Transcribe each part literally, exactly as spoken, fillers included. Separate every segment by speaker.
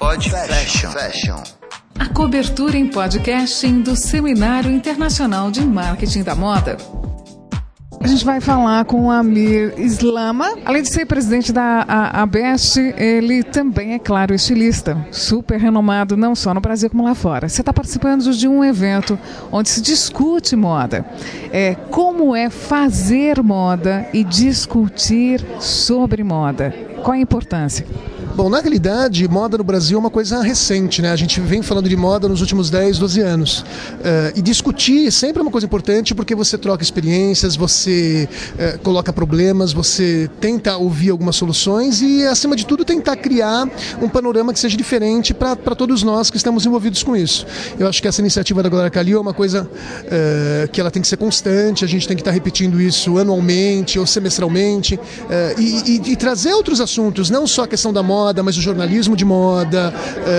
Speaker 1: Pod Fashion. Fashion.
Speaker 2: A cobertura em podcasting do Seminário Internacional de Marketing da Moda. A gente vai falar com o Amir Islama. Além de ser presidente da ABEST, ele também é, claro, estilista, super renomado não só no Brasil como lá fora. Você está participando de um evento onde se discute moda. É, como é fazer moda e discutir sobre moda? Qual a importância?
Speaker 3: Bom, na realidade, moda no Brasil é uma coisa recente, né? A gente vem falando de moda nos últimos dez, doze anos. Uh, e discutir sempre é uma coisa importante porque você troca experiências, você uh, coloca problemas, você tenta ouvir algumas soluções e, acima de tudo, tentar criar um panorama que seja diferente para todos nós que estamos envolvidos com isso. Eu acho que essa iniciativa da Glória Calil é uma coisa uh, que ela tem que ser constante, a gente tem que estar repetindo isso anualmente ou semestralmente uh, e, e, e trazer outros assuntos, não só a questão da moda, mas o jornalismo de moda,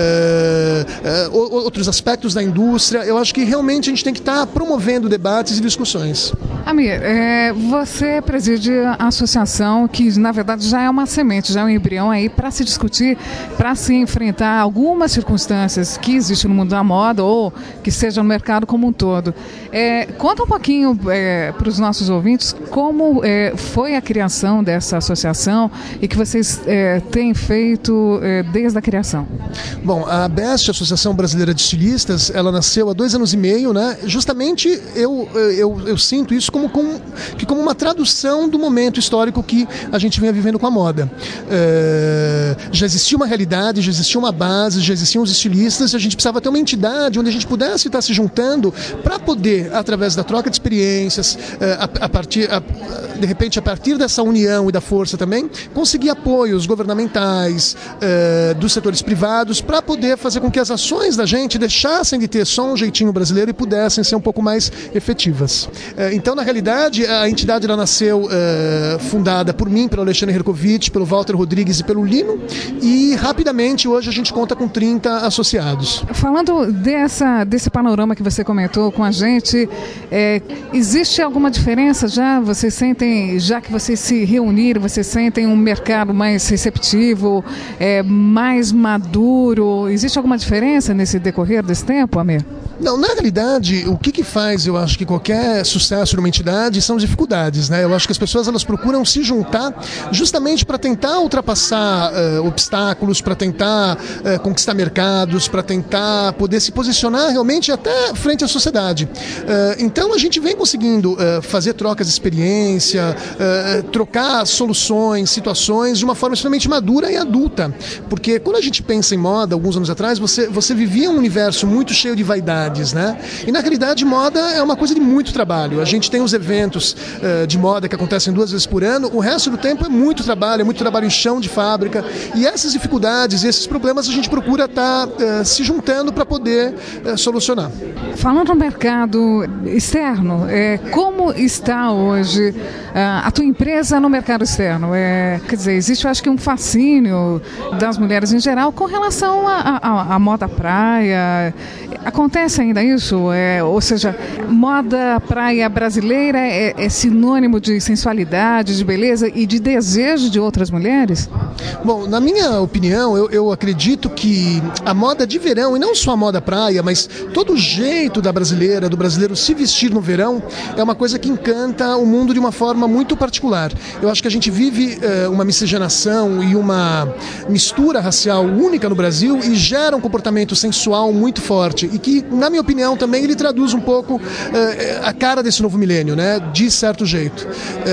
Speaker 3: uh, uh, outros aspectos da indústria. Eu acho que realmente a gente tem que estar promovendo debates e discussões.
Speaker 2: Amir, é, você preside a associação que, na verdade, já é uma semente, já é um embrião aí para se discutir, para se enfrentar algumas circunstâncias que existem no mundo da moda ou que seja no mercado como um todo. É, conta um pouquinho é, para os nossos ouvintes como é, foi a criação dessa associação e que vocês é, têm feito desde a criação.
Speaker 3: Bom, a ABEST, a Associação Brasileira de Estilistas, ela nasceu há dois anos e meio, né? Justamente eu, eu, eu sinto isso como, como, que como uma tradução do momento histórico que a gente vinha vivendo com a moda. É, já existia uma realidade, já existia uma base, já existiam os estilistas, e a gente precisava ter uma entidade onde a gente pudesse estar se juntando para poder, através da troca de experiências, a, a partir, a, de repente, a partir dessa união e da força também, conseguir apoios governamentais, Uh, dos setores privados, para poder fazer com que as ações da gente deixassem de ter só um jeitinho brasileiro e pudessem ser um pouco mais efetivas. Uh, então, na realidade, a entidade ela nasceu uh, fundada por mim, pelo Alexandre Herkovich, pelo Walter Rodrigues e pelo Lino, e rapidamente hoje a gente conta com trinta associados.
Speaker 2: Falando dessa, desse panorama que você comentou com a gente, é, existe alguma diferença já? Vocês sentem, já que vocês se reuniram, vocês sentem um mercado mais receptivo, É, mais maduro? Existe alguma diferença nesse decorrer desse tempo, Amir?
Speaker 3: Não, na realidade, o que, que faz, eu acho que qualquer sucesso numa entidade são dificuldades, né? Eu acho que as pessoas elas procuram se juntar justamente para tentar ultrapassar uh, obstáculos, para tentar uh, conquistar mercados, para tentar poder se posicionar realmente até frente à sociedade. Uh, então a gente vem conseguindo uh, fazer trocas de experiência, uh, trocar soluções, situações de uma forma extremamente madura e adulta. Porque quando a gente pensa em moda, alguns anos atrás, você, você vivia um universo muito cheio de vaidade. Né? E na realidade moda é uma coisa de muito trabalho. A gente tem os eventos uh, de moda que acontecem duas vezes por ano, o resto do tempo é muito trabalho, é muito trabalho em chão de fábrica, e essas dificuldades e esses problemas a gente procura estar tá, uh, se juntando para poder uh, solucionar.
Speaker 2: Falando no mercado externo, é, como está hoje uh, a tua empresa no mercado externo? É, quer dizer, existe eu acho que um fascínio das mulheres em geral com relação à moda praia. Acontece ainda isso? É, ou seja, moda praia brasileira é, é sinônimo de sensualidade, de beleza e de desejo de outras mulheres?
Speaker 3: Bom, na minha opinião, eu, eu acredito que a moda de verão, e não só a moda praia, mas todo o jeito da brasileira, do brasileiro se vestir no verão, é uma coisa que encanta o mundo de uma forma muito particular. Eu acho que a gente vive uh, uma miscigenação e uma mistura racial única no Brasil e gera um comportamento sensual muito forte e que, na minha opinião, também ele traduz um pouco uh, a cara desse novo milênio, né? De certo jeito.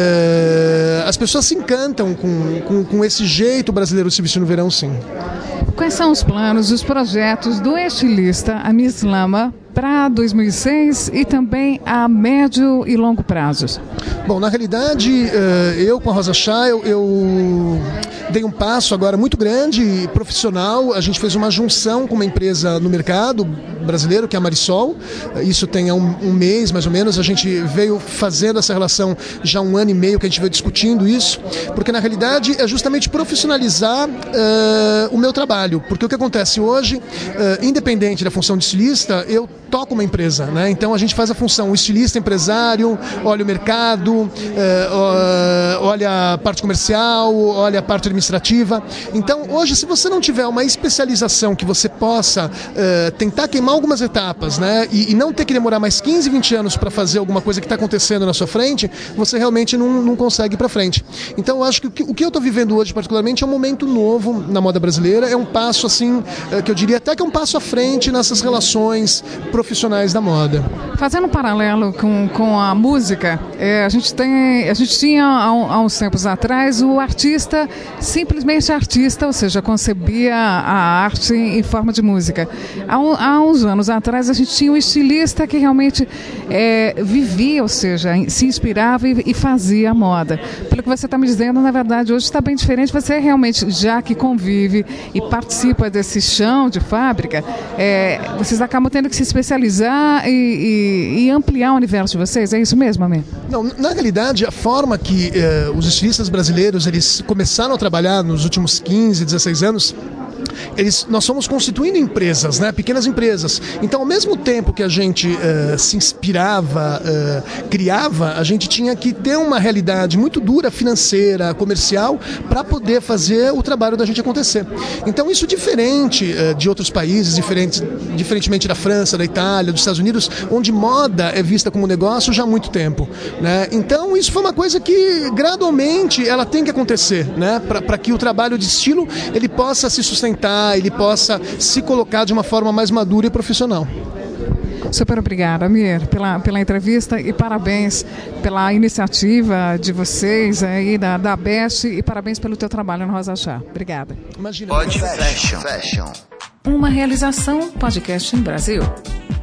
Speaker 3: Uh, as pessoas se encantam com, com, com esse jeito brasileiro de se vestir no verão, sim.
Speaker 2: Quais são os planos, os projetos do estilista Amir Islama para dois mil e seis e também a médio e longo prazos?
Speaker 3: Bom, na realidade, eu com a Rosa Chá, eu, eu dei um passo agora muito grande e profissional. A gente fez uma junção com uma empresa no mercado brasileiro, que é a Marisol. Isso tem um, um mês, mais ou menos. A gente veio fazendo essa relação já há um ano e meio que a gente veio discutindo isso, porque na realidade é justamente profissionalizar uh, o meu trabalho. Porque o que acontece hoje, uh, independente da função de estilista, eu toco uma empresa, né? Então a gente faz a função, o estilista, empresário, olha o mercado, uh, uh, olha a parte comercial, olha a parte administrativa. Então, hoje, se você não tiver uma especialização que você possa uh, tentar queimar algumas etapas, né, e, e não ter que demorar mais quinze, vinte anos para fazer alguma coisa que está acontecendo na sua frente, você realmente não, não consegue ir para frente. Então, eu acho que o que, o que eu estou vivendo hoje, particularmente, é um momento novo na moda brasileira, é um passo, assim, uh, que eu diria até que é um passo à frente nessas relações profissionais da moda.
Speaker 2: Fazendo um paralelo com, com a música, é, a gente tem, a gente tinha há, há uns tempos atrás o artista, simplesmente artista, ou seja, concebia a arte em forma de música. Há, há uns anos atrás a gente tinha um estilista que realmente é, vivia, ou seja, se inspirava e, e fazia a moda. Pelo que você está me dizendo, na verdade, hoje está bem diferente. Você realmente, já que convive e participa desse chão de fábrica, é, vocês acabam tendo que se especializar e, e, e ampliar o universo de vocês. É isso mesmo, Amir?
Speaker 3: Não, na realidade, a forma que eh, os estilistas brasileiros eles começaram a trabalhar nos últimos quinze, dezesseis anos, Eles, nós fomos constituindo empresas, né, pequenas empresas. Então, ao mesmo tempo que a gente uh, se inspirava, uh, criava, a gente tinha que ter uma realidade muito dura, financeira, comercial, para poder fazer o trabalho da gente acontecer. Então, isso diferente uh, de outros países, diferente, diferentemente da França, da Itália, dos Estados Unidos, onde moda é vista como negócio já há muito tempo, né? Então, isso foi uma coisa que, gradualmente, ela tem que acontecer, né, para que o trabalho de estilo ele possa se sustentar, ele possa se colocar de uma forma mais madura e profissional.
Speaker 2: Super obrigada, Amir, pela, pela entrevista e parabéns pela iniciativa de vocês aí da, da Best e parabéns pelo teu trabalho no Rosa Chá. Obrigada.
Speaker 3: Imagina.
Speaker 1: Pod Fashion. Fashion.
Speaker 2: Uma realização Podcast em Brasil.